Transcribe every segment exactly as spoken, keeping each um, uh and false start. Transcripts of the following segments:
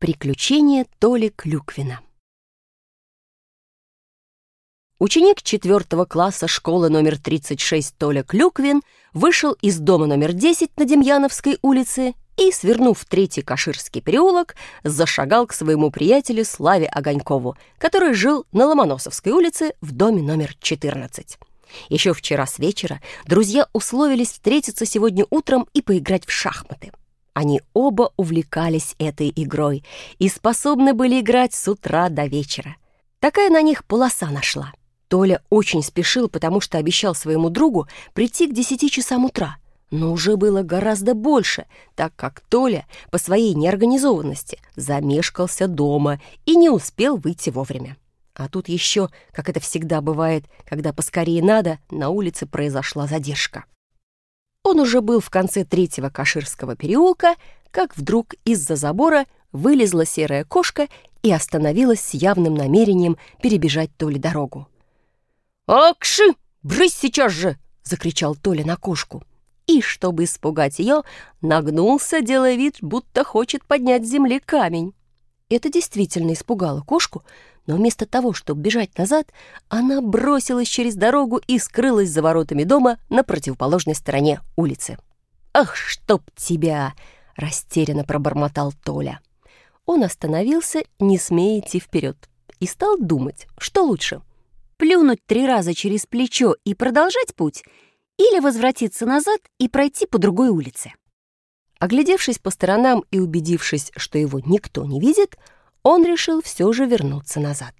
Приключения Толи Клюквина. Ученик четвертого класса школы номер тридцать шесть Толя Клюквин вышел из дома номер десять на Демьяновской улице и, свернув в третий Каширский переулок, зашагал к своему приятелю Славе Огонькову, который жил на Ломоносовской улице в доме номер четырнадцать. Еще вчера с вечера друзья условились встретиться сегодня утром и поиграть в шахматы. Они оба увлекались этой игрой и способны были играть с утра до вечера. Такая на них полоса нашла. Толя очень спешил, потому что обещал своему другу прийти к десяти часам утра. Но уже было гораздо больше, так как Толя по своей неорганизованности замешкался дома и не успел выйти вовремя. А тут еще, как это всегда бывает, когда поскорее надо, на улице произошла задержка. Он уже был в конце третьего Каширского переулка, как вдруг из-за забора вылезла серая кошка и остановилась с явным намерением перебежать Толе дорогу. «Акши! Брысь сейчас же!» — закричал Толя на кошку. И, чтобы испугать ее, нагнулся, делая вид, будто хочет поднять с земли камень. Это действительно испугало кошку, но вместо того, чтобы бежать назад, она бросилась через дорогу и скрылась за воротами дома на противоположной стороне улицы. «Ах, чтоб тебя!» — растерянно пробормотал Толя. Он остановился, не смея идти вперед, и стал думать, что лучше — плюнуть три раза через плечо и продолжать путь, или возвратиться назад и пройти по другой улице. Оглядевшись по сторонам и убедившись, что его никто не видит, он решил все же вернуться назад.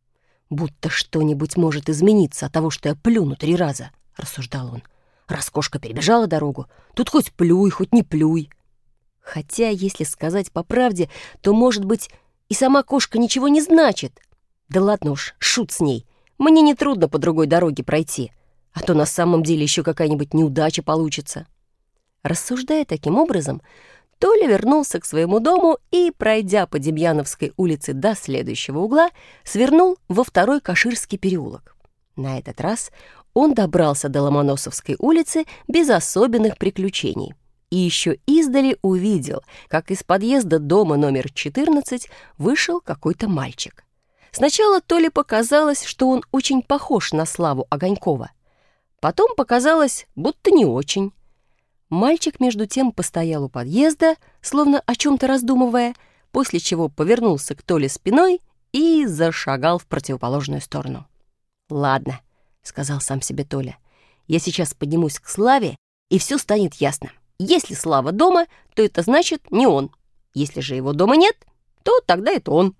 «Будто что-нибудь может измениться от того, что я плюну три раза», — рассуждал он. «Раз кошка перебежала дорогу, тут хоть плюй, хоть не плюй». Хотя, если сказать по правде, то, может быть, и сама кошка ничего не значит. Да ладно уж, шут с ней. Мне нетрудно по другой дороге пройти, а то на самом деле еще какая-нибудь неудача получится. Рассуждая таким образом, Толя вернулся к своему дому и, пройдя по Демьяновской улице до следующего угла, свернул во второй Каширский переулок. На этот раз он добрался до Ломоносовской улицы без особенных приключений и еще издали увидел, как из подъезда дома номер четырнадцать вышел какой-то мальчик. Сначала Толе показалось, что он очень похож на Славу Огонькова. Потом показалось, будто не очень. Мальчик, между тем, постоял у подъезда, словно о чем-то раздумывая, после чего повернулся к Толе спиной и зашагал в противоположную сторону. «Ладно», — сказал сам себе Толя, — «я сейчас поднимусь к Славе, и все станет ясно. Если Слава дома, то это значит не он. Если же его дома нет, то тогда это он».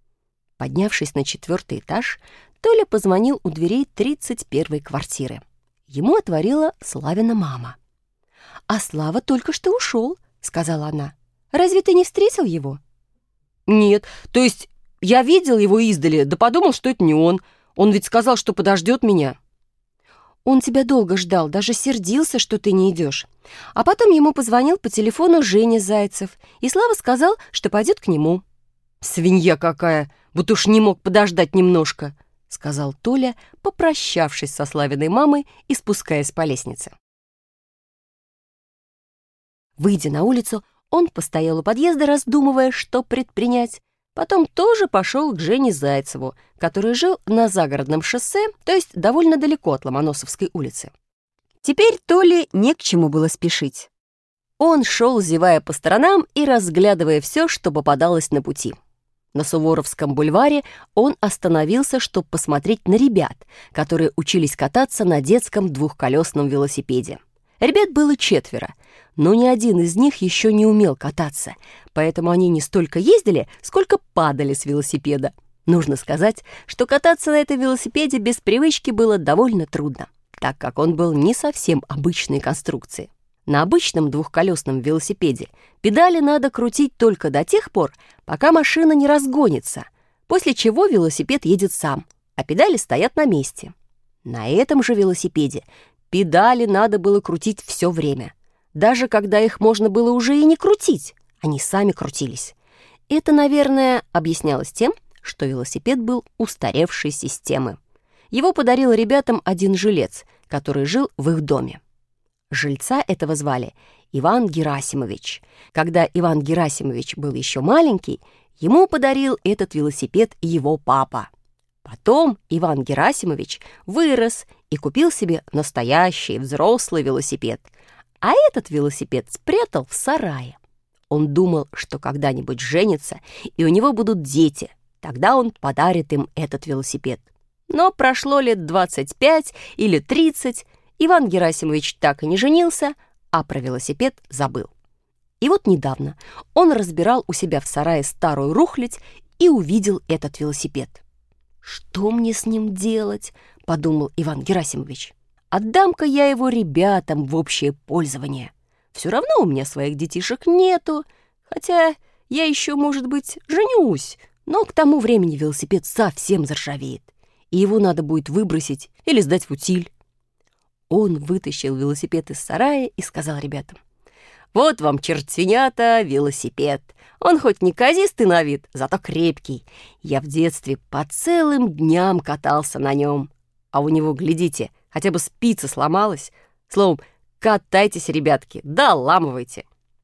Поднявшись на четвертый этаж, Толя позвонил у дверей тридцать первой квартиры. Ему отворила Славина мама. «А Слава только что ушел», — сказала она. «Разве ты не встретил его?» «Нет, то есть я видел его издали, да подумал, что это не он. Он ведь сказал, что подождет меня». «Он тебя долго ждал, даже сердился, что ты не идешь. А потом ему позвонил по телефону Женя Зайцев, и Слава сказал, что пойдет к нему». «Свинья какая, будто уж не мог подождать немножко», — сказал Толя, попрощавшись со Славиной мамой и спускаясь по лестнице. Выйдя на улицу, он постоял у подъезда, раздумывая, что предпринять. Потом тоже пошел к Жене Зайцеву, который жил на загородном шоссе, то есть довольно далеко от Ломоносовской улицы. Теперь Толе не к чему было спешить. Он шел, зевая по сторонам и разглядывая все, что попадалось на пути. На Суворовском бульваре он остановился, чтобы посмотреть на ребят, которые учились кататься на детском двухколесном велосипеде. Ребят было четверо, но ни один из них еще не умел кататься, поэтому они не столько ездили, сколько падали с велосипеда. Нужно сказать, что кататься на этом велосипеде без привычки было довольно трудно, так как он был не совсем обычной конструкции. На обычном двухколесном велосипеде педали надо крутить только до тех пор, пока машина не разгонится, после чего велосипед едет сам, а педали стоят на месте. На этом же велосипеде педали надо было крутить все время. Даже когда их можно было уже и не крутить, они сами крутились. Это, наверное, объяснялось тем, что велосипед был устаревшей системы. Его подарил ребятам один жилец, который жил в их доме. Жильца этого звали Иван Герасимович. Когда Иван Герасимович был еще маленький, ему подарил этот велосипед его папа. Потом Иван Герасимович вырос и купил себе настоящий взрослый велосипед, а этот велосипед спрятал в сарае. Он думал, что когда-нибудь женится, и у него будут дети, тогда он подарит им этот велосипед. Но прошло лет двадцать пять или тридцать, Иван Герасимович так и не женился, а про велосипед забыл. И вот недавно он разбирал у себя в сарае старую рухлядь и увидел этот велосипед. «Что мне с ним делать?» — подумал Иван Герасимович. «Отдам-ка я его ребятам в общее пользование. Все равно у меня своих детишек нету, хотя я еще, может быть, женюсь, но к тому времени велосипед совсем заржавеет, и его надо будет выбросить или сдать в утиль». Он вытащил велосипед из сарая и сказал ребятам: «Вот вам, чертенята, велосипед. Он хоть неказистый на вид, зато крепкий. Я в детстве по целым дням катался на нем. А у него, глядите, хотя бы спица сломалась. Словом, катайтесь, ребятки, доламывайте».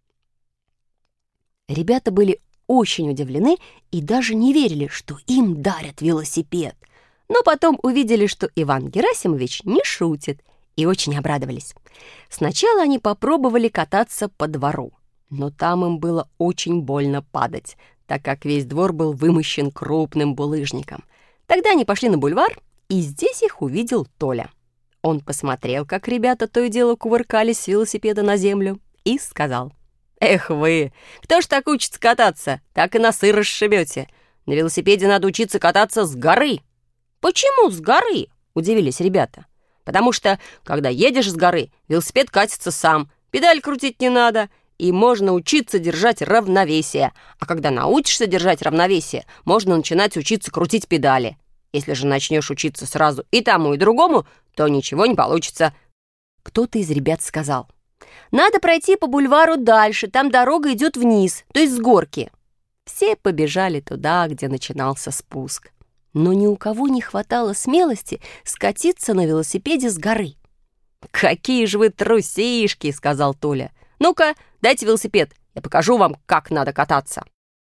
Ребята были очень удивлены и даже не верили, что им дарят велосипед. Но потом увидели, что Иван Герасимович не шутит, и очень обрадовались. Сначала они попробовали кататься по двору, но там им было очень больно падать, так как весь двор был вымощен крупным булыжником. Тогда они пошли на бульвар, и здесь их увидел Толя. Он посмотрел, как ребята то и дело кувыркались с велосипеда на землю, и сказал: «Эх вы, кто ж так учится кататься, так и носы расшибете. На велосипеде надо учиться кататься с горы». «Почему с горы?» — удивились ребята. «Потому что, когда едешь с горы, велосипед катится сам, педаль крутить не надо, и можно учиться держать равновесие. А когда научишься держать равновесие, можно начинать учиться крутить педали. Если же начнешь учиться сразу и тому, и другому, то ничего не получится». Кто-то из ребят сказал: «Надо пройти по бульвару дальше, там дорога идет вниз, то есть с горки». Все побежали туда, где начинался спуск. Но ни у кого не хватало смелости скатиться на велосипеде с горы. «Какие же вы трусишки!» — сказал Толя. «Ну-ка, дайте велосипед, я покажу вам, как надо кататься».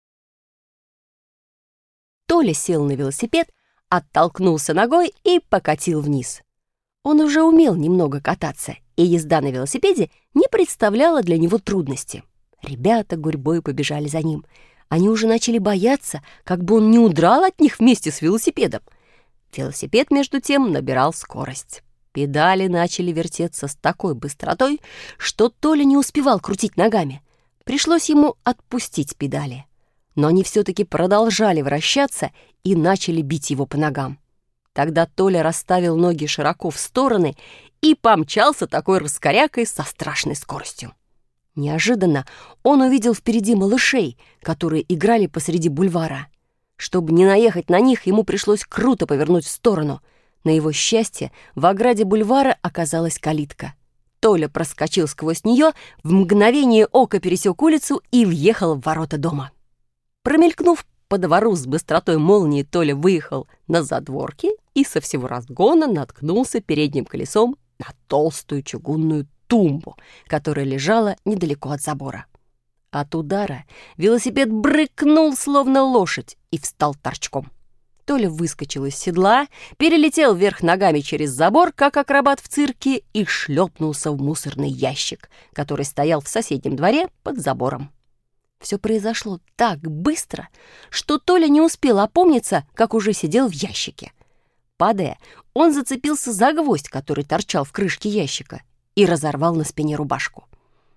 Толя сел на велосипед, оттолкнулся ногой и покатил вниз. Он уже умел немного кататься, и езда на велосипеде не представляла для него трудности. Ребята гурьбой побежали за ним. Они уже начали бояться, как бы он не удрал от них вместе с велосипедом. Велосипед, между тем, набирал скорость. Педали начали вертеться с такой быстротой, что Толя не успевал крутить ногами. Пришлось ему отпустить педали. Но они все-таки продолжали вращаться и начали бить его по ногам. Тогда Толя расставил ноги широко в стороны и помчался такой раскорякой со страшной скоростью. Неожиданно он увидел впереди малышей, которые играли посреди бульвара. Чтобы не наехать на них, ему пришлось круто повернуть в сторону. На его счастье, в ограде бульвара оказалась калитка. Толя проскочил сквозь нее, в мгновение ока пересек улицу и въехал в ворота дома. Промелькнув по двору с быстротой молнии, Толя выехал на задворки и со всего разгона наткнулся передним колесом на толстую чугунную тумбу, которая лежала недалеко от забора. От удара велосипед брыкнул, словно лошадь, и встал торчком. Толя выскочил из седла, перелетел вверх ногами через забор, как акробат в цирке, и шлепнулся в мусорный ящик, который стоял в соседнем дворе под забором. Все произошло так быстро, что Толя не успел опомниться, как уже сидел в ящике. Падая, он зацепился за гвоздь, который торчал в крышке ящика, и разорвал на спине рубашку.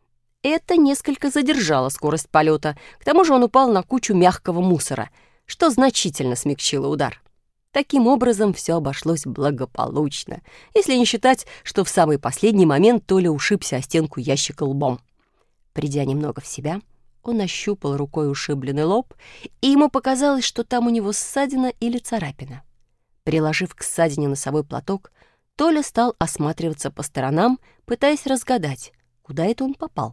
Это несколько задержало скорость полета, к тому же он упал на кучу мягкого мусора, что значительно смягчило удар. Таким образом, все обошлось благополучно, если не считать, что в самый последний момент Толя ушибся о стенку ящика лбом. Придя немного в себя, он ощупал рукой ушибленный лоб, и ему показалось, что там у него ссадина или царапина. Приложив к ссадине носовой платок, Толя стал осматриваться по сторонам, пытаясь разгадать, куда это он попал.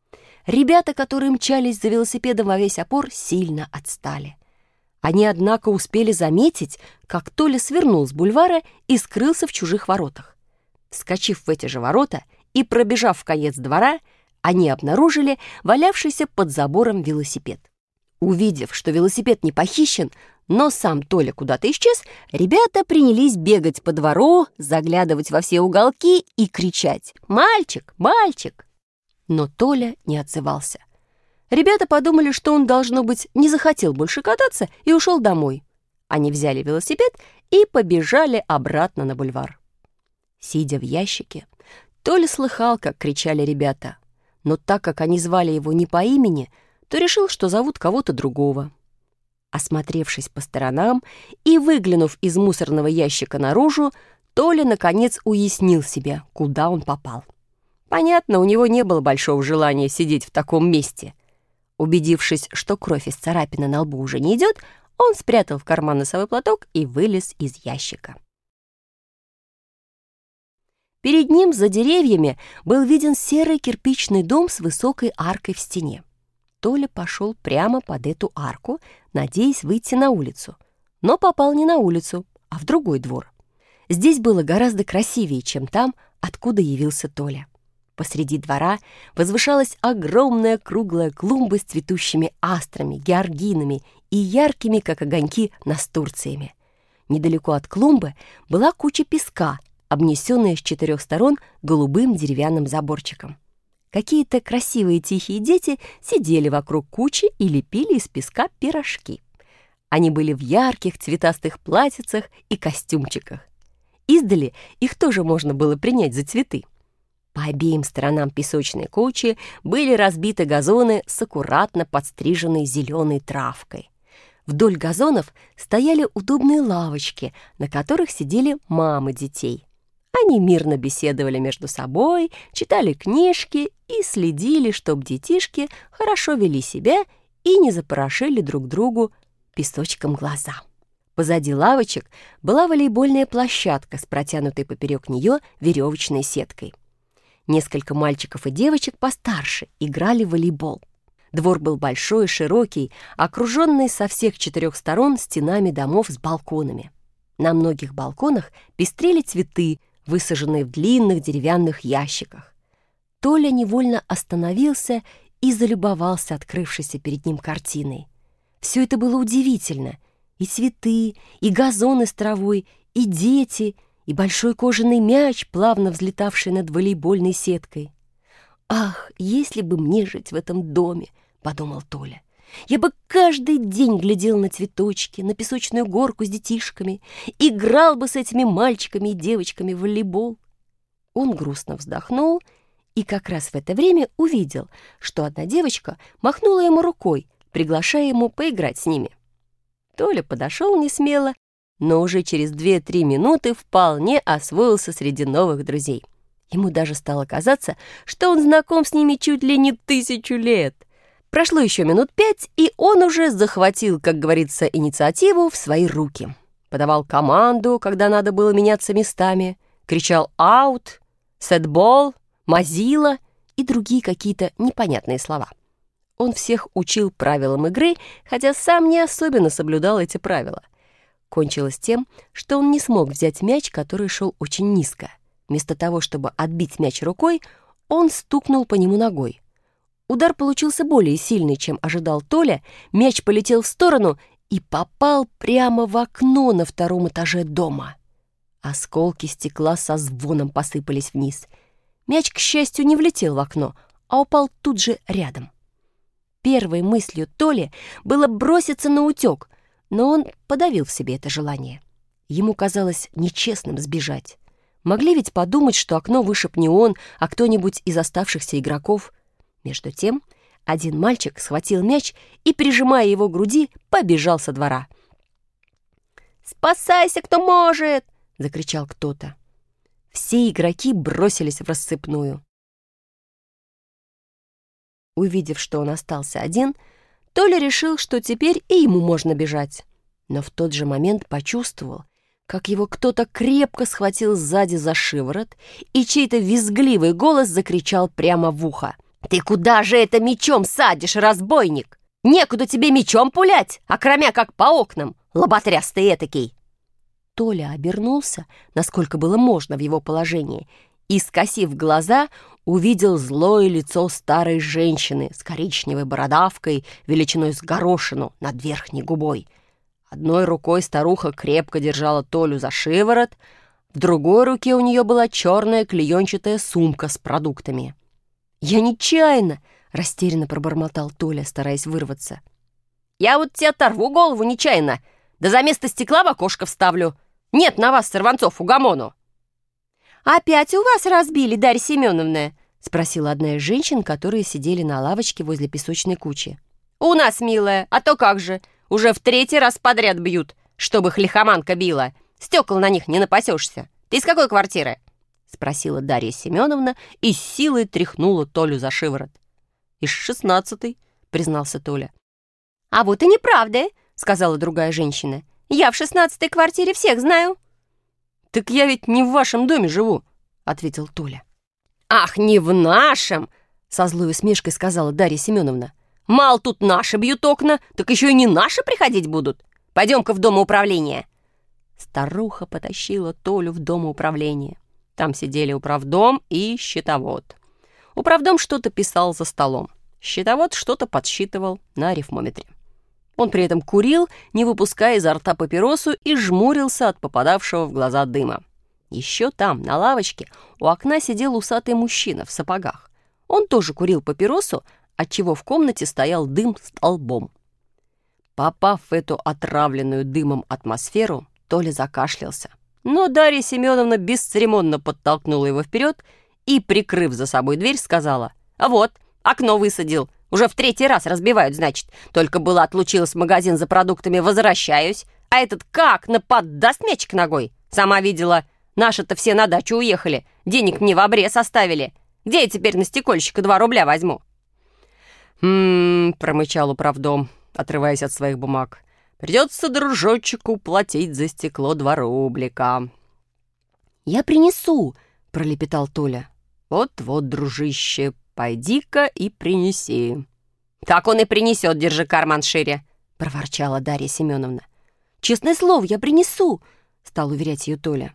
Ребята, которые мчались за велосипедом во весь опор, сильно отстали. Они, однако, успели заметить, как Толя свернул с бульвара и скрылся в чужих воротах. Вскочив в эти же ворота и пробежав в конец двора, они обнаружили валявшийся под забором велосипед. Увидев, что велосипед не похищен, но сам Толя куда-то исчез, ребята принялись бегать по двору, заглядывать во все уголки и кричать: «Мальчик! Мальчик!». Но Толя не отзывался. Ребята подумали, что он, должно быть, не захотел больше кататься и ушел домой. Они взяли велосипед и побежали обратно на бульвар. Сидя в ящике, Толя слыхал, как кричали ребята, но так как они звали его не по имени, то решил, что зовут кого-то другого. Осмотревшись по сторонам и выглянув из мусорного ящика наружу, Толя, наконец, уяснил себе, куда он попал. Понятно, у него не было большого желания сидеть в таком месте. Убедившись, что кровь из царапины на лбу уже не идет, он спрятал в карман носовой платок и вылез из ящика. Перед ним, за деревьями, был виден серый кирпичный дом с высокой аркой в стене. Толя пошел прямо под эту арку, надеясь выйти на улицу. Но попал не на улицу, а в другой двор. Здесь было гораздо красивее, чем там, откуда явился Толя. Посреди двора возвышалась огромная круглая клумба с цветущими астрами, георгинами и яркими, как огоньки, настурциями. Недалеко от клумбы была куча песка, обнесенная с четырех сторон голубым деревянным заборчиком. Какие-то красивые тихие дети сидели вокруг кучи и лепили из песка пирожки. Они были в ярких цветастых платьицах и костюмчиках. Издали их тоже можно было принять за цветы. По обеим сторонам песочной кучи были разбиты газоны с аккуратно подстриженной зеленой травкой. Вдоль газонов стояли удобные лавочки, на которых сидели мамы детей. Они мирно беседовали между собой, читали книжки и следили, чтобы детишки хорошо вели себя и не запорошили друг другу песочком глаза. Позади лавочек была волейбольная площадка с протянутой поперек нее веревочной сеткой. Несколько мальчиков и девочек постарше играли в волейбол. Двор был большой и широкий, окруженный со всех четырех сторон стенами домов с балконами. На многих балконах пестрели цветы, высаженные в длинных деревянных ящиках. Толя невольно остановился и залюбовался открывшейся перед ним картиной. Все это было удивительно. И цветы, и газоны с травой, и дети, и большой кожаный мяч, плавно взлетавший над волейбольной сеткой. «Ах, если бы мне жить в этом доме!» — подумал Толя. «Я бы каждый день глядел на цветочки, на песочную горку с детишками, играл бы с этими мальчиками и девочками в волейбол». Он грустно вздохнул и как раз в это время увидел, что одна девочка махнула ему рукой, приглашая ему поиграть с ними. Толя подошел несмело, но уже через две-три минуты вполне освоился среди новых друзей. Ему даже стало казаться, что он знаком с ними чуть ли не тысячу лет. Прошло еще минут пять, и он уже захватил, как говорится, инициативу в свои руки. Подавал команду, когда надо было меняться местами, кричал «аут», «сетбол», «мазила» и другие какие-то непонятные слова. Он всех учил правилам игры, хотя сам не особенно соблюдал эти правила. Кончилось тем, что он не смог взять мяч, который шел очень низко. Вместо того, чтобы отбить мяч рукой, он стукнул по нему ногой. Удар получился более сильный, чем ожидал Толя, мяч полетел в сторону и попал прямо в окно на втором этаже дома. Осколки стекла со звоном посыпались вниз. Мяч, к счастью, не влетел в окно, а упал тут же рядом. Первой мыслью Толи было броситься на утек, но он подавил в себе это желание. Ему казалось нечестным сбежать. Могли ведь подумать, что окно вышиб не он, а кто-нибудь из оставшихся игроков. Между тем, один мальчик схватил мяч и, прижимая его к груди, побежал со двора. «Спасайся, кто может!» — закричал кто-то. Все игроки бросились в рассыпную. Увидев, что он остался один, Толя решил, что теперь и ему можно бежать. Но в тот же момент почувствовал, как его кто-то крепко схватил сзади за шиворот, и чей-то визгливый голос закричал прямо в ухо: «Ты куда же это мечом садишь, разбойник? Некуда тебе мечом пулять, окромя как по окнам, лоботрястый этакий!» Толя обернулся, насколько было можно в его положении, и, скосив глаза, увидел злое лицо старой женщины с коричневой бородавкой величиной с горошину над верхней губой. Одной рукой старуха крепко держала Толю за шиворот, в другой руке у нее была черная клеенчатая сумка с продуктами. «Я нечаянно!» — растерянно пробормотал Толя, стараясь вырваться. «Я вот тебе оторву голову нечаянно, да за место стекла в окошко вставлю. Нет на вас, сорванцов, угомону!» «Опять у вас разбили, Дарья Семеновна?» — спросила одна из женщин, которые сидели на лавочке возле песочной кучи. «У нас, милая, а то как же! Уже в третий раз подряд бьют, чтобы их лихоманка била. Стекол на них не напасешься. Ты из какой квартиры?» — спросила Дарья Семеновна и с силой тряхнула Толю за шиворот. «Из шестнадцатой», — признался Толя. «А вот и неправда», — сказала другая женщина. «Я в шестнадцатой квартире всех знаю». «Так я ведь не в вашем доме живу», — ответил Толя. «Ах, не в нашем!» — со злой усмешкой сказала Дарья Семеновна. «Мало тут наши бьют окна, так еще и не наши приходить будут. Пойдем-ка в домоуправление». Старуха потащила Толю в домоуправление. Там сидели управдом и счетовод. Управдом что-то писал за столом. Счетовод что-то подсчитывал на арифмометре. Он при этом курил, не выпуская изо рта папиросу, и жмурился от попадавшего в глаза дыма. Еще там, на лавочке, у окна сидел усатый мужчина в сапогах. Он тоже курил папиросу, отчего в комнате стоял дым столбом. Попав в эту отравленную дымом атмосферу, Толя закашлялся. Но Дарья Семеновна бесцеремонно подтолкнула его вперед и, прикрыв за собой дверь, сказала: «А вот, окно высадил. Уже в третий раз разбивают, значит. Только была отлучилась в магазин за продуктами, возвращаюсь. А этот как нападаст мячик ногой. Сама видела. Наши-то все на дачу уехали. Денег мне в обрез оставили. Где я теперь на стекольщика два рубля возьму?» «М-м-м», промычал управдом, отрываясь от своих бумаг. «Придется дружочку платить за стекло два рублика». «Я принесу», — пролепетал Толя. «Вот-вот, дружище, пойди-ка и принеси». «Так он и принесет, держи карман шире», — проворчала Дарья Семеновна. «Честное слово, я принесу», — стал уверять ее Толя.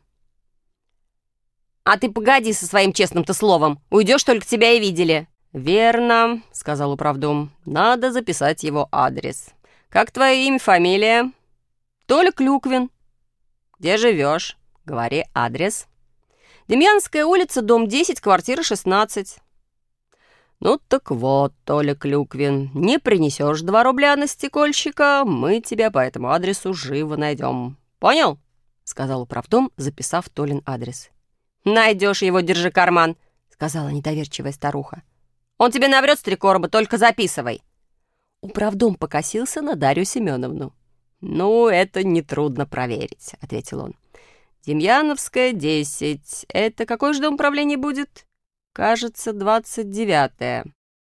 «А ты погоди со своим честным-то словом. Уйдешь, только тебя и видели». «Верно», — сказал управдом. «Надо записать его адрес. Как твое имя, фамилия?» «Толя Клюквин». «Где живешь? Говори адрес». «Демьянская улица, дом десять, квартира шестнадцать». «Ну так вот, Толя Клюквин, не принесешь два рубля на стекольщика, мы тебя по этому адресу живо найдем. Понял?» — сказал управдом, записав Толин адрес. «Найдешь его, держи карман», — сказала недоверчивая старуха. «Он тебе наврет с три короба, только записывай». Управдом покосился на Дарью Семеновну. «Ну, это нетрудно проверить», — ответил он. «Демьяновская, десять. Это какой же дом управления будет?» «Кажется, двадцать девятое».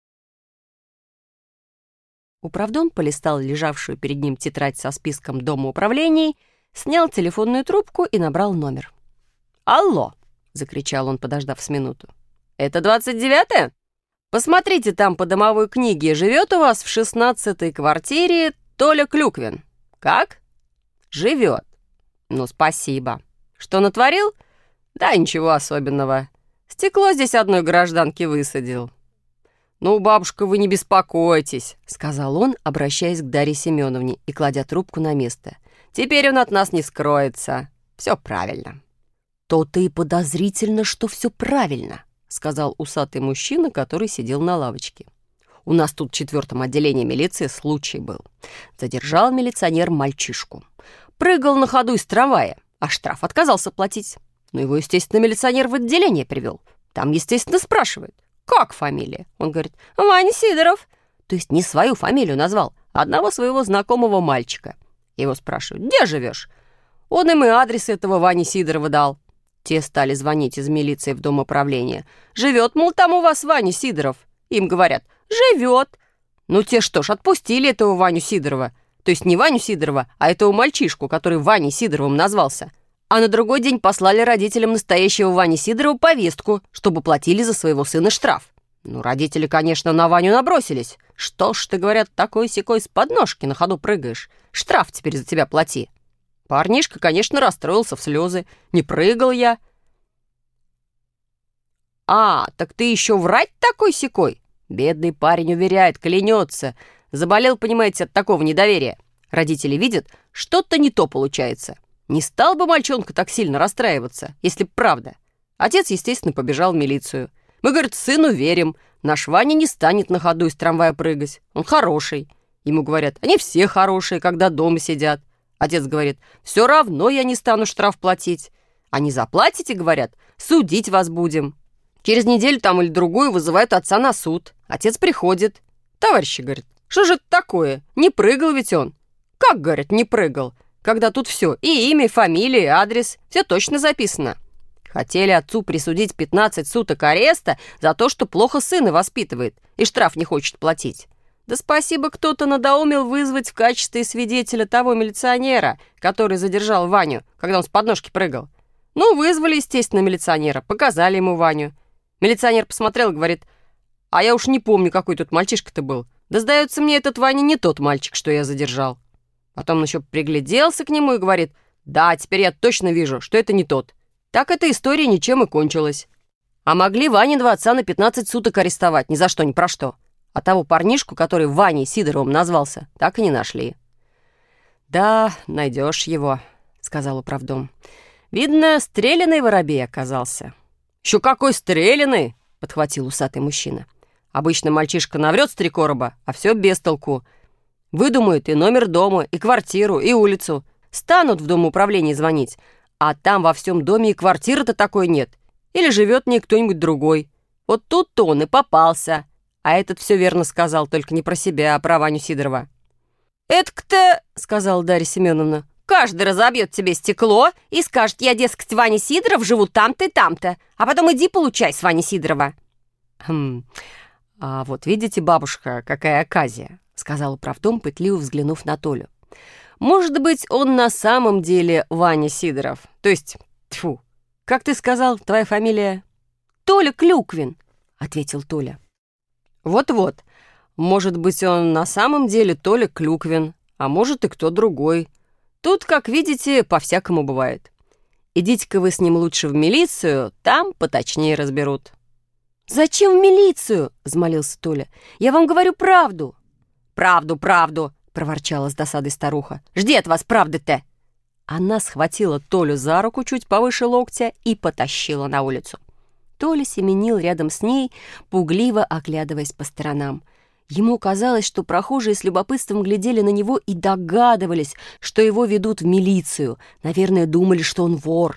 Управдом полистал лежавшую перед ним тетрадь со списком дома управлений, снял телефонную трубку и набрал номер. «Алло!» — закричал он, подождав с минуту. «Это двадцать девятое? Посмотрите там по домовой книге, живет у вас в шестнадцатой квартире Толя Клюквин. Как? Живет. Ну, спасибо. Что натворил? Да ничего особенного. Стекло здесь одной гражданке высадил». «Ну, бабушка, вы не беспокойтесь», — сказал он, обращаясь к Дарье Семеновне и кладя трубку на место. «Теперь он от нас не скроется. Все правильно». «То-то и подозрительно, что все правильно», — сказал усатый мужчина, который сидел на лавочке. «У нас тут в четвертом отделении милиции случай был. Задержал милиционер мальчишку. Прыгал на ходу из трамвая, а штраф отказался платить. Но его, естественно, милиционер в отделение привел. Там, естественно, спрашивает: как фамилия? Он говорит: Ваня Сидоров. То есть не свою фамилию назвал, а одного своего знакомого мальчика. Его спрашивают: где живешь? Он им и адрес этого Вани Сидорова дал. Те стали звонить из милиции в дом управления. Живет, мол, там у вас Ваня Сидоров. Им говорят: живет. Ну те что ж, отпустили этого Ваню Сидорова. То есть не Ваню Сидорова, а этого мальчишку, который Ваней Сидоровым назвался. А на другой день послали родителям настоящего Вани Сидорова повестку, чтобы платили за своего сына штраф. Ну, родители, конечно, на Ваню набросились. Что ж ты, говорят, такой-сякой с подножки на ходу прыгаешь? Штраф теперь за тебя плати. Парнишка, конечно, расстроился в слезы. Не прыгал я. «А, так ты еще врать такой-сякой?» Бедный парень уверяет, клянется. Заболел, понимаете, от такого недоверия. Родители видят, что-то не то получается. Не стал бы мальчонка так сильно расстраиваться, если б правда. Отец, естественно, побежал в милицию. Мы, говорит, сыну верим. Наш Ваня не станет на ходу из трамвая прыгать. Он хороший. Ему говорят, они все хорошие, когда дома сидят. Отец говорит, все равно я не стану штраф платить. А не заплатите, говорят, судить вас будем. Через неделю там или другую вызывают отца на суд. Отец приходит. Товарищи, говорит, что же это такое? Не прыгал ведь он. Как, говорят, не прыгал? Когда тут все, и имя, и фамилия, и адрес, все точно записано. Хотели отцу присудить пятнадцать суток ареста за то, что плохо сына воспитывает и штраф не хочет платить. Да спасибо, кто-то надоумил вызвать в качестве свидетеля того милиционера, который задержал Ваню, когда он с подножки прыгал. Ну, вызвали, естественно, милиционера, показали ему Ваню. Милиционер посмотрел и говорит, а я уж не помню, какой тут мальчишка-то был. Да, сдается мне, этот Ваня не тот мальчик, что я задержал. Потом он еще пригляделся к нему и говорит, да, теперь я точно вижу, что это не тот. Так эта история ничем и кончилась. А могли Ванинова отца на пятнадцать суток арестовать, ни за что, ни про что. А того парнишку, который Ваней Сидоровым назвался, так и не нашли. «Да, найдешь его», — сказал управдом. «Видно, стреляный воробей оказался». «Еще какой стреляный!» — подхватил усатый мужчина. «Обычно мальчишка наврет с три короба, а все без толку. Выдумают и номер дома, и квартиру, и улицу. Станут в дом управления звонить, а там во всем доме и квартиры-то такой нет. Или живет не кто-нибудь другой. Вот тут-то он и попался. А этот все верно сказал, только не про себя, а про Ваню Сидорова». «Это-то, — сказала Дарья Семеновна, — каждый разобьет тебе стекло и скажет, я, дескать, Ваня Сидоров, живу там-то и там-то, а потом иди получай с Вани Сидорова». «Хм, а вот видите, бабушка, какая оказия», — сказал управдом, пытливо взглянув на Толю. «Может быть, он на самом деле Ваня Сидоров. То есть, тьфу, как ты сказал, твоя фамилия?» «Толя Клюквин», — ответил Толя. «Вот-вот, может быть, он на самом деле Толя Клюквин, а может и кто другой. Тут, как видите, по-всякому бывает. Идите-ка вы с ним лучше в милицию, там поточнее разберут». «Зачем в милицию?» — взмолился Толя. «Я вам говорю правду». «Правду, правду!» — проворчала с досадой старуха. «Жди от вас правды-то!» Она схватила Толю за руку чуть повыше локтя и потащила на улицу. Толя семенил рядом с ней, пугливо оглядываясь по сторонам. Ему казалось, что прохожие с любопытством глядели на него и догадывались, что его ведут в милицию. Наверное, думали, что он вор.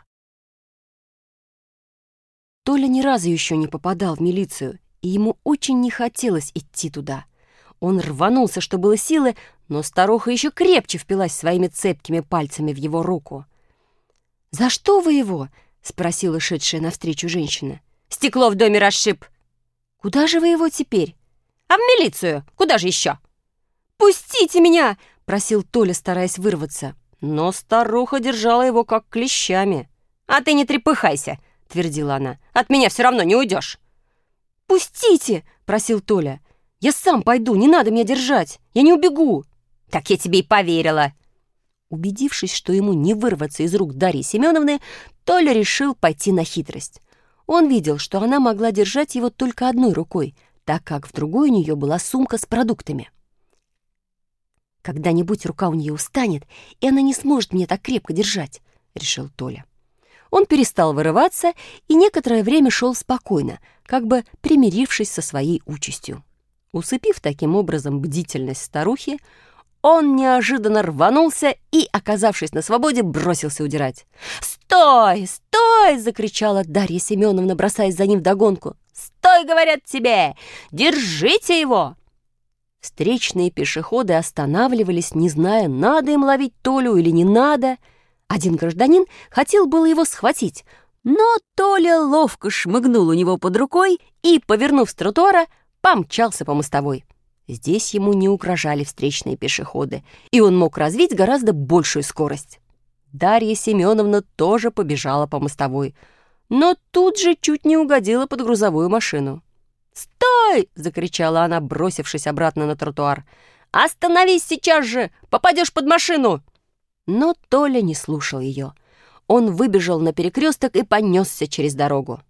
Толя ни разу еще не попадал в милицию, и ему очень не хотелось идти туда. Он рванулся, что было силы, но старуха еще крепче впилась своими цепкими пальцами в его руку. «За что вы его?» — спросила шедшая навстречу женщина. «Стекло в доме расшиб». «Куда же вы его теперь?» «А в милицию! Куда же еще?» «Пустите меня!» — просил Толя, стараясь вырваться. Но старуха держала его как клещами. «А ты не трепыхайся!» — твердила она. «От меня все равно не уйдешь!» «Пустите!» — просил Толя. «Я сам пойду, не надо меня держать! Я не убегу!» «Так я тебе и поверила!» Убедившись, что ему не вырваться из рук Дарьи Семеновны, Толя решил пойти на хитрость. Он видел, что она могла держать его только одной рукой, так как в другой у нее была сумка с продуктами. «Когда-нибудь рука у нее устанет, и она не сможет меня так крепко держать», — решил Толя. Он перестал вырываться и некоторое время шел спокойно, как бы примирившись со своей участью. Усыпив таким образом бдительность старухи, он неожиданно рванулся и, оказавшись на свободе, бросился удирать. «Стой! Стой!» — закричала Дарья Семеновна, бросаясь за ним вдогонку. «Стой, говорят тебе! Держите его!» Встречные пешеходы останавливались, не зная, надо им ловить Толю или не надо. Один гражданин хотел было его схватить, но Толя ловко шмыгнул у него под рукой и, повернув с тротуара, помчался по мостовой. Здесь ему не угрожали встречные пешеходы, и он мог развить гораздо большую скорость. Дарья Семеновна тоже побежала по мостовой, но тут же чуть не угодила под грузовую машину. «Стой!» — закричала она, бросившись обратно на тротуар. «Остановись сейчас же! Попадешь под машину!» Но Толя не слушал ее. Он выбежал на перекресток и понесся через дорогу.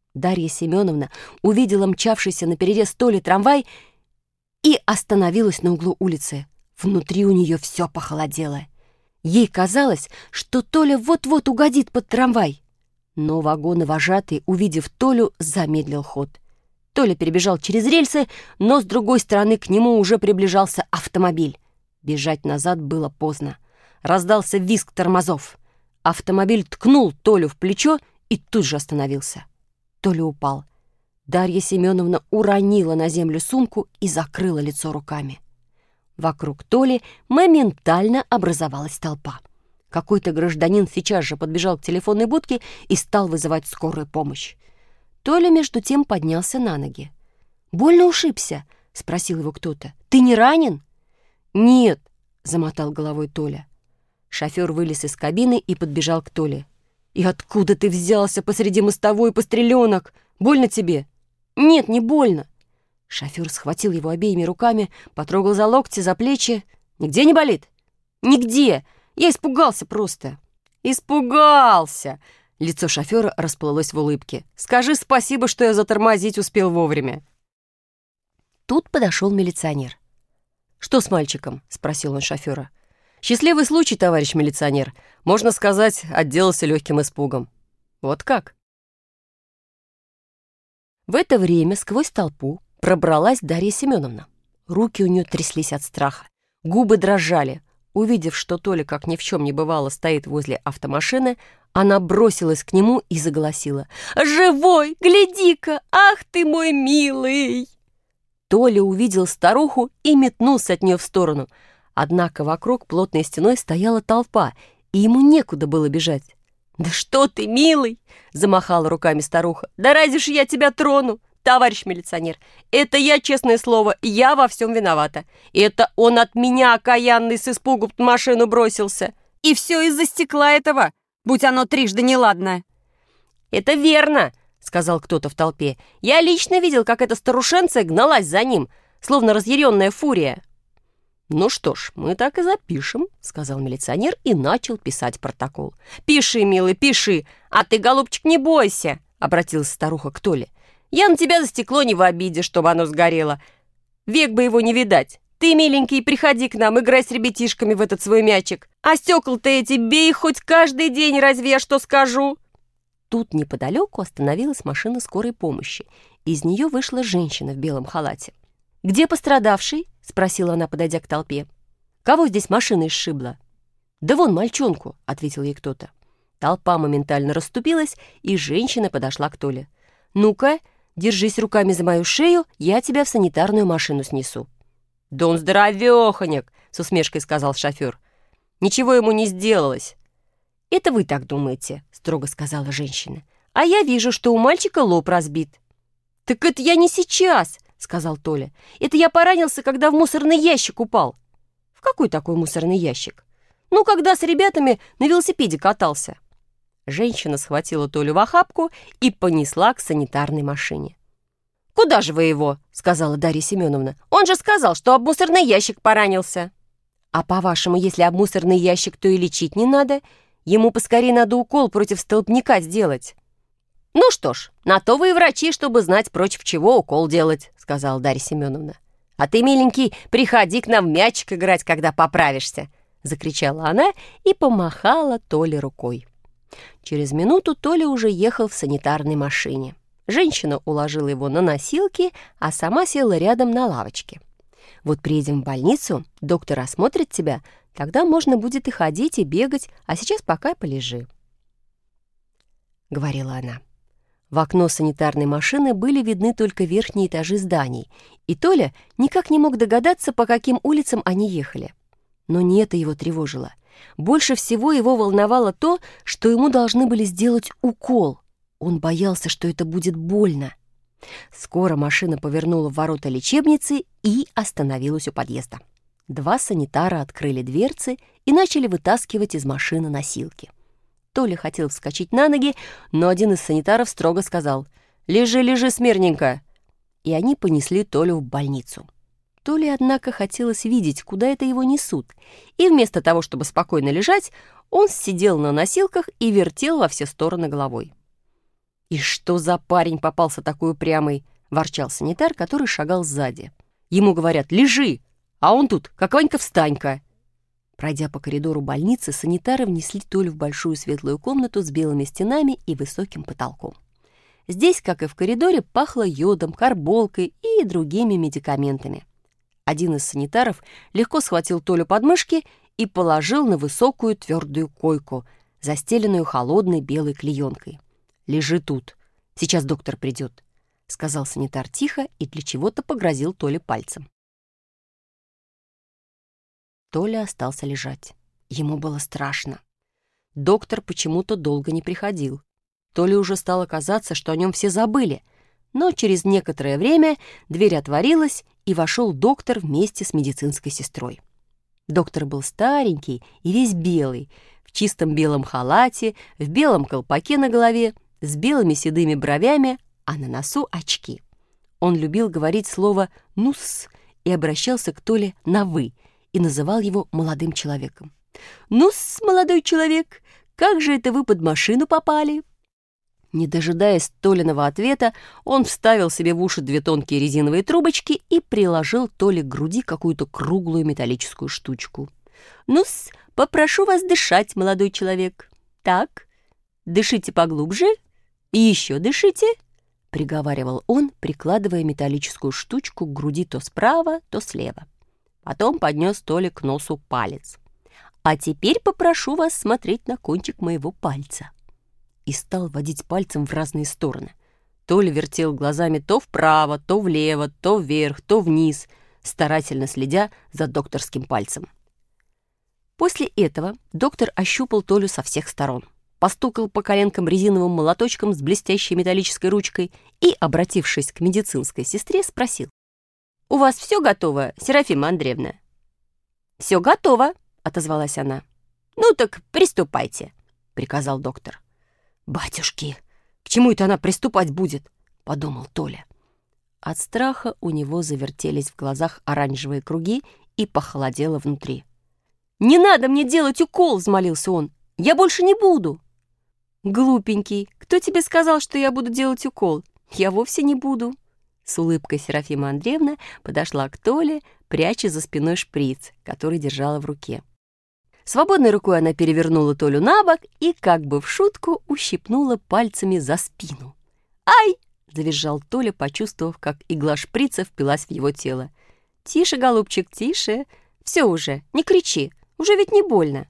Дарья Семеновна увидела мчавшийся наперерез Толи трамвай и остановилась на углу улицы. Внутри у нее все похолодело. Ей казалось, что Толя вот-вот угодит под трамвай. Но вагоны-вожатый, увидев Толю, замедлил ход. Толя перебежал через рельсы, но с другой стороны к нему уже приближался автомобиль. Бежать назад было поздно. Раздался визг тормозов. Автомобиль ткнул Толю в плечо и тут же остановился. Толя упал. Дарья Семеновна уронила на землю сумку и закрыла лицо руками. Вокруг Толи моментально образовалась толпа. Какой-то гражданин сейчас же подбежал к телефонной будке и стал вызывать скорую помощь. Толя между тем поднялся на ноги. «Больно ушибся?» — спросил его кто-то. «Ты не ранен?» «Нет», — замотал головой Толя. Шофер вылез из кабины и подбежал к Толе. «И откуда ты взялся посреди мостовой, постреленок? Больно тебе?» «Нет, не больно». Шофер схватил его обеими руками, потрогал за локти, за плечи. «Нигде не болит?» «Нигде. Я испугался просто». «Испугался!» Лицо шофера расплылось в улыбке. «Скажи спасибо, что я затормозить успел вовремя». Тут подошел милиционер. «Что с мальчиком?» — спросил он шофера. «Счастливый случай, товарищ милиционер. Можно сказать, отделался легким испугом». «Вот как?» В это время сквозь толпу пробралась Дарья Семеновна. Руки у нее тряслись от страха, губы дрожали. Увидев, что Толя, как ни в чем не бывало, стоит возле автомашины, она бросилась к нему и заголосила: «Живой! Гляди-ка! Ах ты мой милый!» Толя увидел старуху и метнулся от нее в сторону. Однако вокруг плотной стеной стояла толпа, и ему некуда было бежать. «Да что ты, милый!» — замахала руками старуха. «Да разве ж я тебя трону? Товарищ милиционер, это я, честное слово, я во всем виновата. Это он от меня, окаянный, с испугу в машину бросился. И все из-за стекла этого, будь оно трижды неладное». «Это верно», — сказал кто-то в толпе. «Я лично видел, как эта старушенция гналась за ним, словно разъяренная фурия». «Ну что ж, мы так и запишем», — сказал милиционер и начал писать протокол. «Пиши, милый, пиши. А ты, голубчик, не бойся», — обратилась старуха к Толе. «Я на тебя за стекло не в обиде, чтобы оно сгорело. Век бы его не видать. Ты, миленький, приходи к нам, играй с ребятишками в этот свой мячик. А стекол-то эти бей хоть каждый день, разве я что скажу?» Тут неподалеку остановилась машина скорой помощи. Из нее вышла женщина в белом халате. «Где пострадавший?» — спросила она, подойдя к толпе. «Кого здесь машина изшибла?» «Да вон мальчонку», — ответил ей кто-то. Толпа моментально расступилась, и женщина подошла к Толе. «Ну-ка, держись руками за мою шею, я тебя в санитарную машину снесу». «Да он здоровеханик», — с усмешкой сказал шофер. «Ничего ему не сделалось». «Это вы так думаете», — строго сказала женщина. «А я вижу, что у мальчика лоб разбит». «Так это я не сейчас», — сказал Толя. «Это я поранился, когда в мусорный ящик упал». «В какой такой мусорный ящик?» «Ну, когда с ребятами на велосипеде катался». Женщина схватила Толю в охапку и понесла к санитарной машине. «Куда же вы его?» — сказала Дарья Семеновна. «Он же сказал, что об мусорный ящик поранился». «А по-вашему, если об мусорный ящик, то и лечить не надо? Ему поскорее надо укол против столбняка сделать». «Ну что ж, на то вы и врачи, чтобы знать, против чего укол делать», — сказала Дарья Семеновна. «А ты, миленький, приходи к нам в мячик играть, когда поправишься», — закричала она и помахала Толе рукой. Через минуту Толя уже ехал в санитарной машине. Женщина уложила его на носилки, а сама села рядом на лавочке. «Вот приедем в больницу, доктор осмотрит тебя, тогда можно будет и ходить, и бегать, а сейчас пока полежи», — говорила она. В окно санитарной машины были видны только верхние этажи зданий, и Толя никак не мог догадаться, по каким улицам они ехали. Но не это его тревожило. Больше всего его волновало то, что ему должны были сделать укол. Он боялся, что это будет больно. Скоро машина повернула в ворота лечебницы и остановилась у подъезда. Два санитара открыли дверцы и начали вытаскивать из машины носилки. Толя хотел вскочить на ноги, но один из санитаров строго сказал: «Лежи, лежи смирненько!» И они понесли Толю в больницу. Толе, однако, хотелось видеть, куда это его несут, и вместо того, чтобы спокойно лежать, он сидел на носилках и вертел во все стороны головой. «И что за парень попался такой упрямый?» — ворчал санитар, который шагал сзади. «Ему говорят: лежи, а он тут, как Ванька-встанька». Пройдя по коридору больницы, санитары внесли Толю в большую светлую комнату с белыми стенами и высоким потолком. Здесь, как и в коридоре, пахло йодом, карболкой и другими медикаментами. Один из санитаров легко схватил Толю под мышки и положил на высокую твердую койку, застеленную холодной белой клеенкой. «Лежи тут, сейчас доктор придет», — сказал санитар тихо и для чего-то погрозил Толе пальцем. Толя остался лежать. Ему было страшно. Доктор почему-то долго не приходил. Толе уже стало казаться, что о нем все забыли, но через некоторое время дверь отворилась, и вошел доктор вместе с медицинской сестрой. Доктор был старенький и весь белый, в чистом белом халате, в белом колпаке на голове, с белыми седыми бровями, а на носу очки. Он любил говорить слово «ну-с» и обращался к Толе на «вы», и называл его молодым человеком. «Ну-с, молодой человек, как же это вы под машину попали?» Не дожидаясь Толиного ответа, он вставил себе в уши две тонкие резиновые трубочки и приложил Толе к груди какую-то круглую металлическую штучку. «Ну-с, попрошу вас дышать, молодой человек. Так, дышите поглубже и еще дышите», — приговаривал он, прикладывая металлическую штучку к груди то справа, то слева. Потом поднес Толе к носу палец. «А теперь попрошу вас смотреть на кончик моего пальца». И стал водить пальцем в разные стороны. Толя вертел глазами то вправо, то влево, то вверх, то вниз, старательно следя за докторским пальцем. После этого доктор ощупал Толю со всех сторон, постукал по коленкам резиновым молоточком с блестящей металлической ручкой и, обратившись к медицинской сестре, спросил: «У вас все готово, Серафима Андреевна?» «Все готово», — отозвалась она. «Ну так приступайте», — приказал доктор. «Батюшки, к чему это она приступать будет?» — подумал Толя. От страха у него завертелись в глазах оранжевые круги и похолодело внутри. «Не надо мне делать укол!» — взмолился он. «Я больше не буду!» «Глупенький, кто тебе сказал, что я буду делать укол? Я вовсе не буду!» С улыбкой Серафима Андреевна подошла к Толе, пряча за спиной шприц, который держала в руке. Свободной рукой она перевернула Толю на бок и, как бы в шутку, ущипнула пальцами за спину. «Ай!» — завизжал Толя, почувствовав, как игла шприца впилась в его тело. «Тише, голубчик, тише. Все уже, не кричи, уже ведь не больно».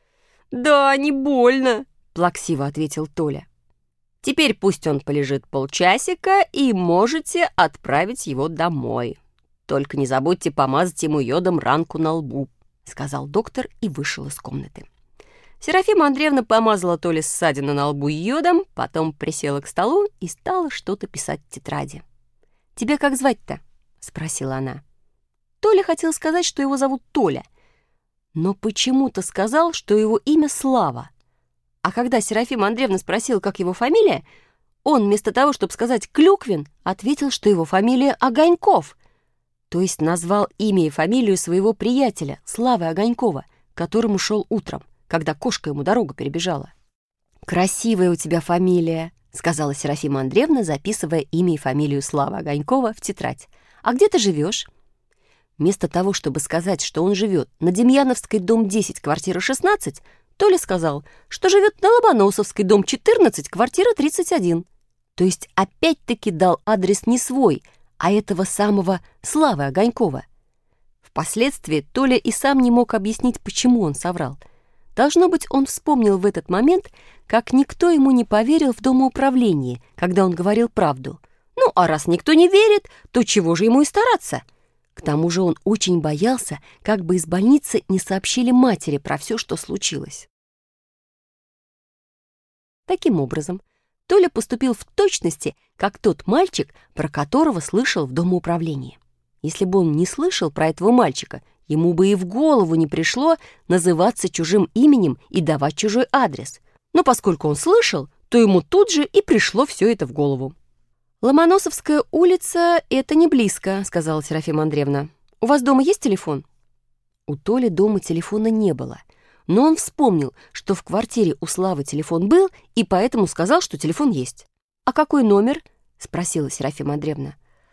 «Да, не больно», — плаксиво ответил Толя. «Теперь пусть он полежит полчасика, и можете отправить его домой. Только не забудьте помазать ему йодом ранку на лбу», — сказал доктор и вышел из комнаты. Серафима Андреевна помазала Толе ссадину на лбу йодом, потом присела к столу и стала что-то писать в тетради. «Тебя как звать-то?» — спросила она. Толя хотел сказать, что его зовут Толя, но почему-то сказал, что его имя Слава. А когда Серафима Андреевна спросила, как его фамилия, он вместо того, чтобы сказать «Клюквин», ответил, что его фамилия Огоньков, то есть назвал имя и фамилию своего приятеля, Славы Огонькова, к которому шел утром, когда кошка ему дорогу перебежала. «Красивая у тебя фамилия», — сказала Серафима Андреевна, записывая имя и фамилию Славы Огонькова в тетрадь. «А где ты живешь?» Вместо того, чтобы сказать, что он живет на Демьяновской, дом десять, квартира шестнадцать, Толя сказал, что живет на Лобоносовской, дом четырнадцать, квартира тридцать один. То есть опять-таки дал адрес не свой, а этого самого Славы Огонькова. Впоследствии Толя и сам не мог объяснить, почему он соврал. Должно быть, он вспомнил в этот момент, как никто ему не поверил в домоуправлении, когда он говорил правду. Ну, а раз никто не верит, то чего же ему и стараться? К тому же он очень боялся, как бы из больницы не сообщили матери про все, что случилось. Таким образом, Толя поступил в точности, как тот мальчик, про которого слышал в домоуправлении. Если бы он не слышал про этого мальчика, ему бы и в голову не пришло называться чужим именем и давать чужой адрес. Но поскольку он слышал, то ему тут же и пришло все это в голову. «Ломоносовская улица — это не близко», — сказала Серафима Андреевна. «У вас дома есть телефон?» У Толи дома телефона не было, но он вспомнил, что в квартире у Славы телефон был, и поэтому сказал, что телефон есть. «А какой номер?» — спросила Серафима Андреевна.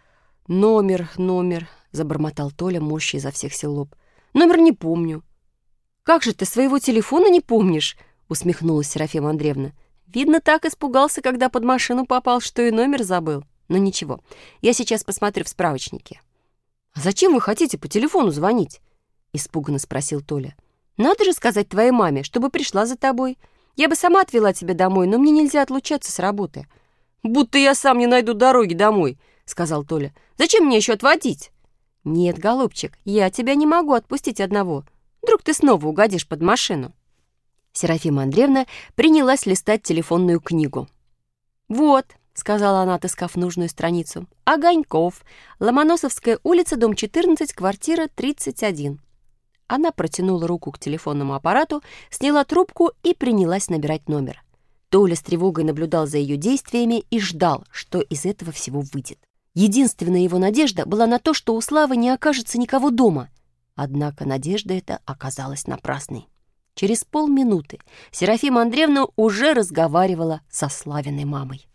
«Номер, номер», — забормотал Толя, морща изо всех сил лоб. «Номер не помню». «Как же ты своего телефона не помнишь?» — усмехнулась Серафима Андреевна. «Видно, так испугался, когда под машину попал, что и номер забыл. Но ничего, я сейчас посмотрю в справочнике». «А зачем вы хотите по телефону звонить?» — испуганно спросил Толя. «Надо же сказать твоей маме, чтобы пришла за тобой. Я бы сама отвела тебя домой, но мне нельзя отлучаться с работы». «Будто я сам не найду дороги домой», — сказал Толя. «Зачем мне еще отводить?» «Нет, голубчик, я тебя не могу отпустить одного. Вдруг ты снова угодишь под машину». Серафима Андреевна принялась листать телефонную книгу. «Вот», — сказала она, отыскав нужную страницу, «Огоньков, Ломоносовская улица, дом четырнадцать, квартира тридцать один». Она протянула руку к телефонному аппарату, сняла трубку и принялась набирать номер. Толя с тревогой наблюдал за ее действиями и ждал, что из этого всего выйдет. Единственная его надежда была на то, что у Славы не окажется никого дома. Однако надежда эта оказалась напрасной. Через полминуты Серафима Андреевна уже разговаривала со Славиной мамой.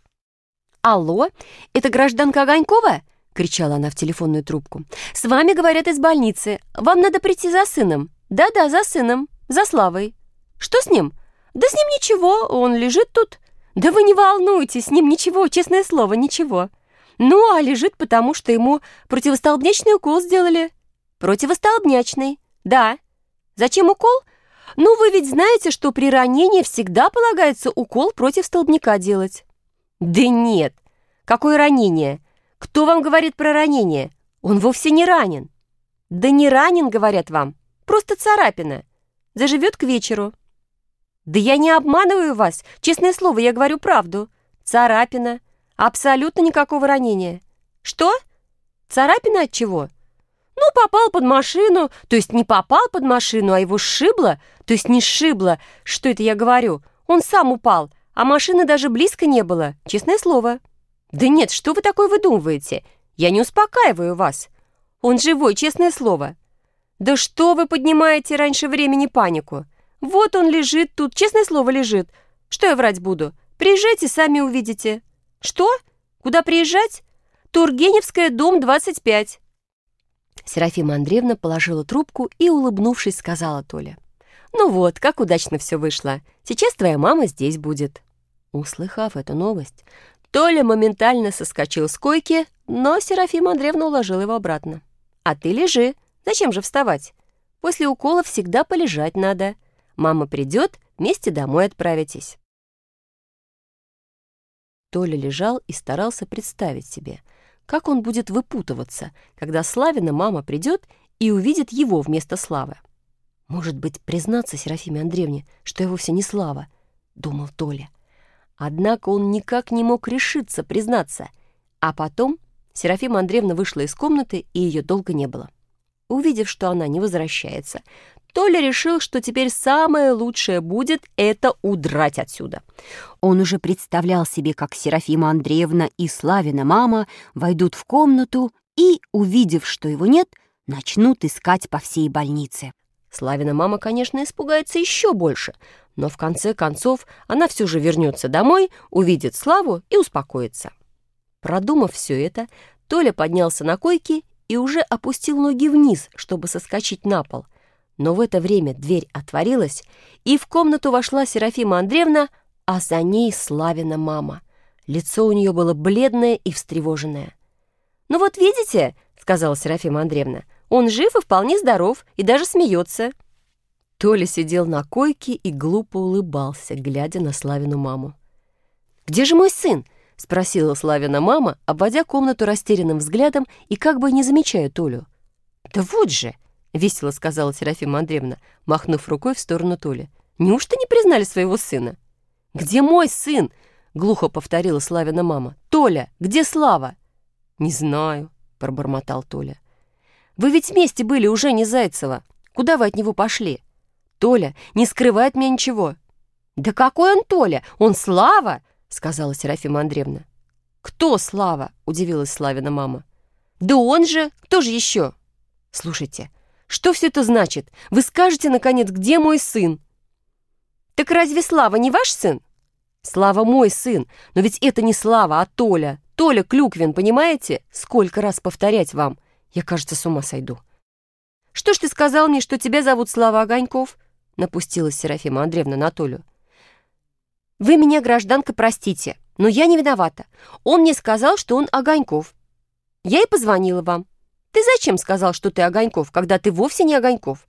«Алло, это гражданка Огонькова?» — кричала она в телефонную трубку. «С вами говорят из больницы. Вам надо прийти за сыном. Да-да, за сыном. За Славой. Что с ним? Да с ним ничего, он лежит тут. Да вы не волнуйтесь, с ним ничего, честное слово, ничего. Ну, а лежит потому, что ему противостолбнячный укол сделали». «Противостолбнячный? Да. Зачем укол? Ну, вы ведь знаете, что при ранении всегда полагается укол против столбняка делать». «Да нет. Какое ранение? Кто вам говорит про ранение? Он вовсе не ранен». «Да не ранен, говорят вам. Просто царапина. Заживет к вечеру». «Да я не обманываю вас. Честное слово, я говорю правду. Царапина. Абсолютно никакого ранения». «Что? Царапина от чего?» «Ну, попал под машину, то есть не попал под машину, а его сшибло, то есть не сшибло. Что это я говорю? Он сам упал, а машины даже близко не было, честное слово». «Да нет, что вы такое выдумываете? Я не успокаиваю вас. Он живой, честное слово». «Да что вы поднимаете раньше времени панику? Вот он лежит тут, честное слово, лежит. Что я врать буду? Приезжайте, сами увидите». «Что? Куда приезжать?» «Тургеневская, дом двадцать пять». Серафима Андреевна положила трубку и, улыбнувшись, сказала Толе: «Ну вот, как удачно все вышло. Сейчас твоя мама здесь будет». Услыхав эту новость, Толя моментально соскочил с койки, но Серафима Андреевна уложила его обратно. «А ты лежи. Зачем же вставать? После укола всегда полежать надо. Мама придет, вместе домой отправитесь». Толя лежал и старался представить себе, как он будет выпутываться, когда Славина мама придет и увидит его вместо Славы. «Может быть, признаться Серафиме Андреевне, что я вовсе не Слава?» — думал Толя. Однако он никак не мог решиться признаться. А потом Серафима Андреевна вышла из комнаты, и ее долго не было. Увидев, что она не возвращается, Толя решил, что теперь самое лучшее будет — это удрать отсюда. Он уже представлял себе, как Серафима Андреевна и Славина мама войдут в комнату и, увидев, что его нет, начнут искать по всей больнице. Славина мама, конечно, испугается еще больше, но в конце концов она все же вернется домой, увидит Славу и успокоится. Продумав все это, Толя поднялся на койке и уже опустил ноги вниз, чтобы соскочить на пол. Но в это время дверь отворилась, и в комнату вошла Серафима Андреевна, а за ней Славина мама. Лицо у нее было бледное и встревоженное. «Ну вот видите, — сказала Серафима Андреевна, — он жив и вполне здоров, и даже смеется». Толя сидел на койке и глупо улыбался, глядя на Славину маму. «Где же мой сын?» — спросила Славина мама, обводя комнату растерянным взглядом и как бы не замечая Толю. «Да вот же!» — весело сказала Серафима Андреевна, махнув рукой в сторону Толи. «Неужто не признали своего сына?» «Где мой сын?» — глухо повторила Славина мама. «Толя, где Слава?» «Не знаю», — пробормотал Толя. «Вы ведь вместе были у Жени Зайцева. Куда вы от него пошли? Толя, не скрывай от меня ничего». «Да какой он Толя? Он Слава!» — сказала Серафима Андреевна. «Кто Слава?» — удивилась Славина мама. «Да он же! Кто же еще?» «Слушайте, что все это значит? Вы скажете, наконец, где мой сын?» «Так разве Слава не ваш сын?» Слава мой сын, но ведь это не Слава, а Толя. Толя Клюквин, понимаете? Сколько раз повторять вам? Я, кажется, с ума сойду. Что ж ты сказал мне, что тебя зовут Слава Огоньков? Напустилась Серафима Андреевна на Толю. Вы меня, гражданка, простите, но я не виновата. Он мне сказал, что он Огоньков. Я и позвонила вам. Ты зачем сказал, что ты Огоньков, когда ты вовсе не Огоньков?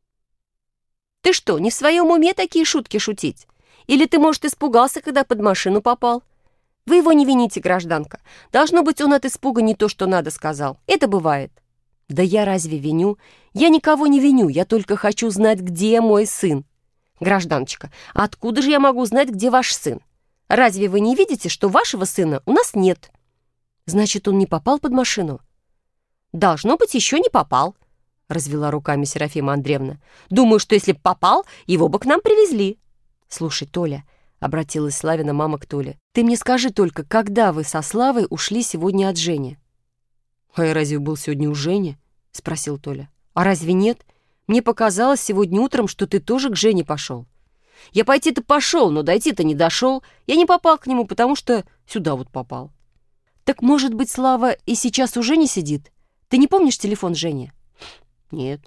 Ты что, не в своем уме такие шутки шутить? Или ты, может, испугался, когда под машину попал? Вы его не вините, гражданка. Должно быть, он от испуга не то, что надо, сказал. Это бывает. Да я разве виню? Я никого не виню, я только хочу знать, где мой сын. Гражданочка, откуда же я могу знать, где ваш сын? Разве вы не видите, что вашего сына у нас нет? Значит, он не попал под машину? Должно быть, еще не попал, развела руками Серафима Андреевна. Думаю, что если б попал, его бы к нам привезли. Слушай, Толя, обратилась Славина мама к Толе, ты мне скажи только, когда вы со Славой ушли сегодня от Жени? А я разве был сегодня у Жени? Спросил Толя. А разве нет? Мне показалось сегодня утром, что ты тоже к Жене пошел. Я пойти-то пошел, но дойти-то не дошел. Я не попал к нему, потому что сюда вот попал. Так, может быть, Слава и сейчас у Жени сидит? Ты не помнишь телефон Жени? Нет.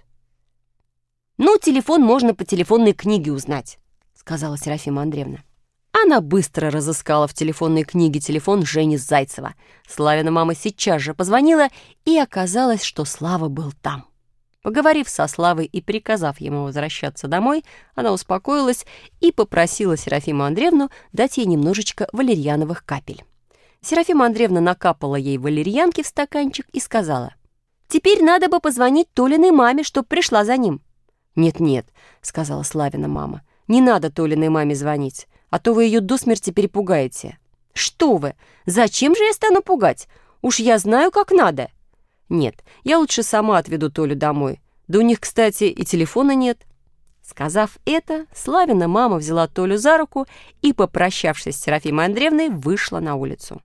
Ну, телефон можно по телефонной книге узнать, сказала Серафима Андреевна. Она быстро разыскала в телефонной книге телефон Жени Зайцева. Славина мама сейчас же позвонила, и оказалось, что Слава был там. Поговорив со Славой и приказав ему возвращаться домой, она успокоилась и попросила Серафиму Андреевну дать ей немножечко валерьяновых капель. Серафима Андреевна накапала ей валерьянки в стаканчик и сказала: «Теперь надо бы позвонить Толиной маме, чтоб пришла за ним». «Нет-нет», — сказала Славина мама, — «не надо Толиной маме звонить, а то вы ее до смерти перепугаете». «Что вы? Зачем же я стану пугать? Уж я знаю, как надо». «Нет, я лучше сама отведу Толю домой. Да у них, кстати, и телефона нет». Сказав это, Славина мама взяла Толю за руку и, попрощавшись с Серафимой Андреевной, вышла на улицу.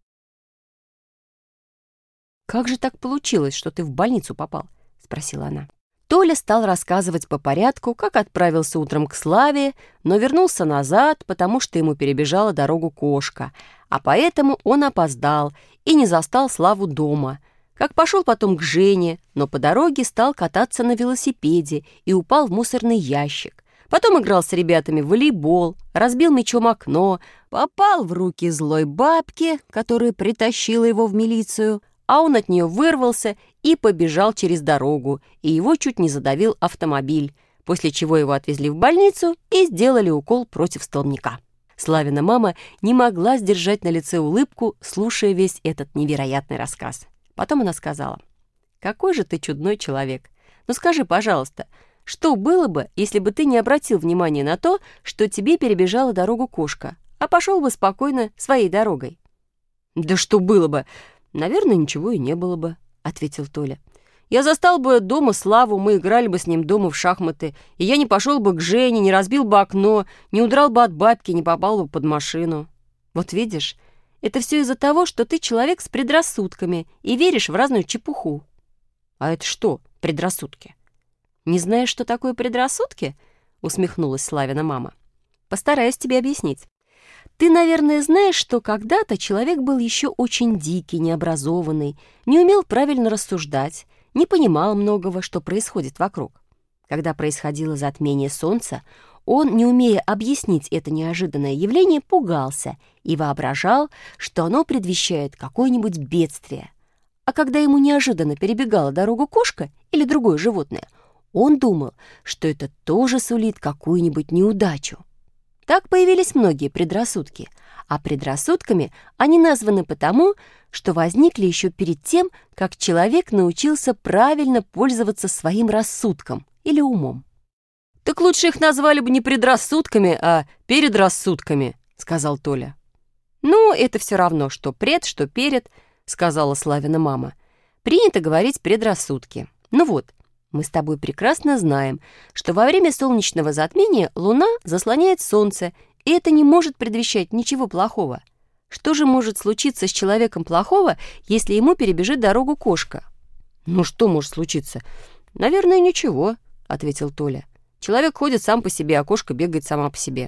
«Как же так получилось, что ты в больницу попал?» — спросила она. Толя стал рассказывать по порядку, как отправился утром к Славе, но вернулся назад, потому что ему перебежала дорогу кошка, а поэтому он опоздал и не застал Славу дома. Как пошел потом к Жене, но по дороге стал кататься на велосипеде и упал в мусорный ящик. Потом играл с ребятами в волейбол, разбил мячом окно, попал в руки злой бабки, которая притащила его в милицию, а он от нее вырвался и побежал через дорогу, и его чуть не задавил автомобиль, после чего его отвезли в больницу и сделали укол против столбняка. Славина мама не могла сдержать на лице улыбку, слушая весь этот невероятный рассказ. Потом она сказала: «Какой же ты чудной человек! Ну скажи, пожалуйста, что было бы, если бы ты не обратил внимания на то, что тебе перебежала дорогу кошка, а пошел бы спокойно своей дорогой?» «Да что было бы? Наверное, ничего и не было бы», — ответил Толя. «Я застал бы дома Славу, мы играли бы с ним дома в шахматы, и я не пошел бы к Жене, не разбил бы окно, не удрал бы от бабки, не попал бы под машину. Вот видишь, это все из-за того, что ты человек с предрассудками и веришь в разную чепуху». «А это что, предрассудки?» «Не знаешь, что такое предрассудки?» — усмехнулась Славина мама. «Постараюсь тебе объяснить. Ты, наверное, знаешь, что когда-то человек был еще очень дикий, необразованный, не умел правильно рассуждать, не понимал многого, что происходит вокруг. Когда происходило затмение солнца, он, не умея объяснить это неожиданное явление, пугался и воображал, что оно предвещает какое-нибудь бедствие. А когда ему неожиданно перебегала дорогу кошка или другое животное, он думал, что это тоже сулит какую-нибудь неудачу. Так появились многие предрассудки, а предрассудками они названы потому, что возникли еще перед тем, как человек научился правильно пользоваться своим рассудком или умом. «Так лучше их назвали бы не предрассудками, а передрассудками», — сказал Толя. «Ну, это все равно, что пред, что перед», — сказала Славина мама. «Принято говорить предрассудки. Ну вот, мы с тобой прекрасно знаем, что во время солнечного затмения Луна заслоняет Солнце, и это не может предвещать ничего плохого. Что же может случиться с человеком плохого, если ему перебежит дорогу кошка?» «Ну что может случиться? Наверное, ничего», — ответил Толя. «Человек ходит сам по себе, а кошка бегает сама по себе».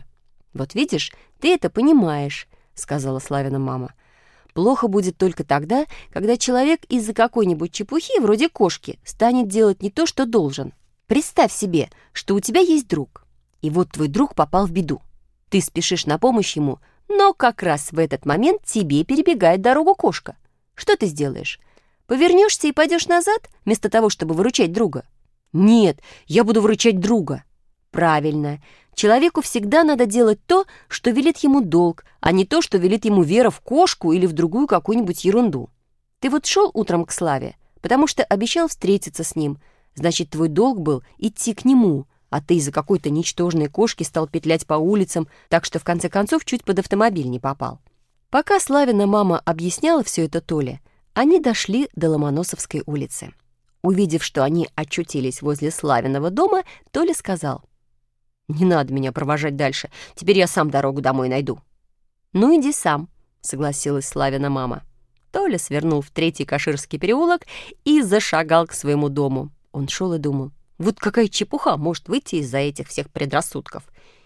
«Вот видишь, ты это понимаешь», — сказала Славина мама. «Плохо будет только тогда, когда человек из-за какой-нибудь чепухи, вроде кошки, станет делать не то, что должен. Представь себе, что у тебя есть друг, и вот твой друг попал в беду. Ты спешишь на помощь ему, но как раз в этот момент тебе перебегает дорогу кошка. Что ты сделаешь? Повернешься и пойдешь назад, вместо того, чтобы выручать друга? Нет, я буду выручать друга. Правильно. Человеку всегда надо делать то, что велит ему долг, а не то, что велит ему вера в кошку или в другую какую-нибудь ерунду. Ты вот шел утром к Славе, потому что обещал встретиться с ним. Значит, твой долг был идти к нему, а ты из-за какой-то ничтожной кошки стал петлять по улицам, так что в конце концов чуть под автомобиль не попал. Пока Славина мама объясняла все это Толе, они дошли до Ломоносовской улицы. Увидев, что они очутились возле Славиного дома, Толя сказал: «Не надо меня провожать дальше, теперь я сам дорогу домой найду». «Ну, иди сам», — согласилась Славина мама. Толя свернул в третий Каширский переулок и зашагал к своему дому. Он шел и думал: вот какая чепуха может выйти из-за этих всех предрассудков.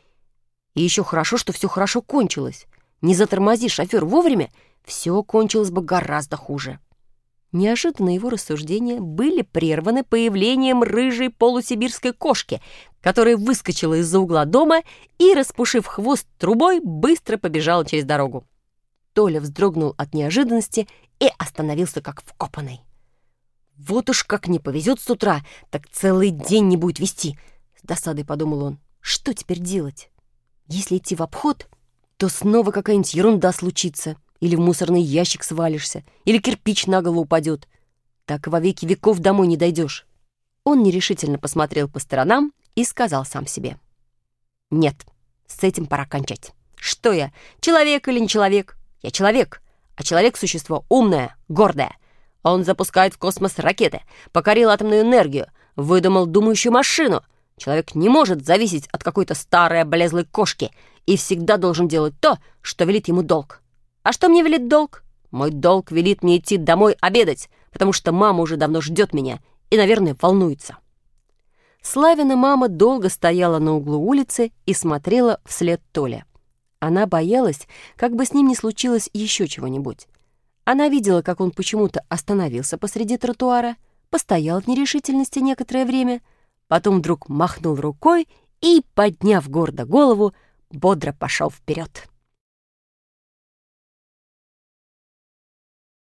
И еще хорошо, что все хорошо кончилось. Не затормози шофер вовремя, все кончилось бы гораздо хуже. Неожиданно его рассуждения были прерваны появлением рыжей полусибирской кошки, которая выскочила из-за угла дома и, распушив хвост трубой, быстро побежала через дорогу. Толя вздрогнул от неожиданности и остановился как вкопанный. «Вот уж как не повезет с утра, так целый день не будет вести», — с досадой подумал он. «Что теперь делать? Если идти в обход, то снова какая-нибудь ерунда случится, или в мусорный ящик свалишься, или кирпич на голову упадет. Так и во веки веков домой не дойдешь». Он нерешительно посмотрел по сторонам и сказал сам себе: «Нет, с этим пора кончать. Что я, человек или не человек? Я человек, а человек — существо умное, гордое. Он запускает в космос ракеты, покорил атомную энергию, выдумал думающую машину. Человек не может зависеть от какой-то старой облезлой кошки и всегда должен делать то, что велит ему долг. А что мне велит долг? Мой долг велит мне идти домой обедать, потому что мама уже давно ждет меня и, наверное, волнуется». Славина мама долго стояла на углу улицы и смотрела вслед Толе. Она боялась, как бы с ним не случилось еще чего-нибудь. Она видела, как он почему-то остановился посреди тротуара, постоял в нерешительности некоторое время, потом вдруг махнул рукой и, подняв гордо голову, бодро пошел вперед.